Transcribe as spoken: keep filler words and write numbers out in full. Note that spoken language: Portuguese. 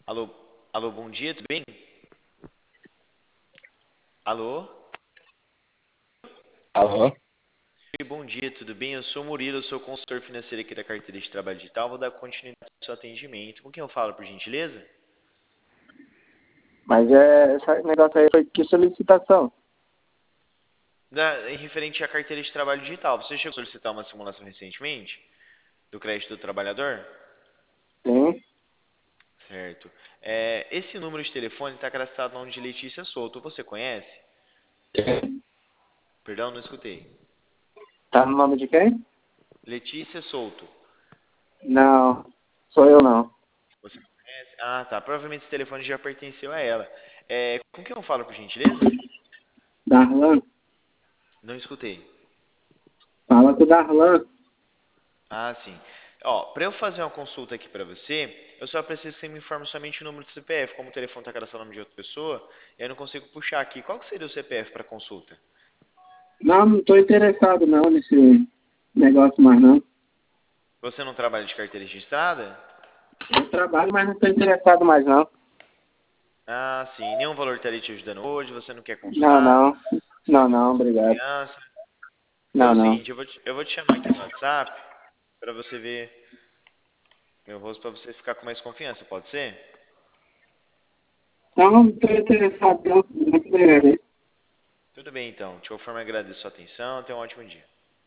Alô, alô, bom dia, tudo bem? Alô? Alô? Oi, bom dia, tudo bem? Eu sou o Murilo, eu sou consultor financeiro aqui da carteira de trabalho digital. Vou dar continuidade ao seu atendimento. Com quem eu falo, por gentileza? Mas é, esse negócio aí foi que solicitação. Da, em referente à carteira de trabalho digital. Você chegou a solicitar uma simulação recentemente do crédito do trabalhador? Sim. Certo. É, esse número de telefone está cadastrado no nome de Letícia Souto. Você conhece? Perdão, não escutei. Tá no nome de quem? Letícia Souto. Não, sou eu não. Você conhece? Ah, tá. Provavelmente esse telefone já pertenceu a ela. É, com quem eu falo, por gentileza? Darlan? Não escutei. Fala com o Darlan. Ah, sim. Ó, para eu fazer uma consulta aqui para você, eu só preciso que você me informe somente o número do C P F. Como o telefone está cadastrado no nome de outra pessoa, eu não consigo puxar aqui. Qual que seria o C P F para consulta? Não, não tô interessado não nesse negócio mais não. Você não trabalha de carteira registrada? Eu trabalho, mas não tô interessado mais não. Ah, sim. Nenhum valor estaria te ajudando hoje, você não quer Não, consultar? não. Você Não, não tem não, obrigado. confiança? Não, Faz o não. seguinte, eu vou te, eu vou te chamar aqui no WhatsApp para você ver meu rosto, para você ficar com mais confiança, pode ser? Não, não tô interessado não. Muito obrigado. Tudo bem, então. De qualquer forma, agradeço a sua atenção. Tenha um ótimo dia.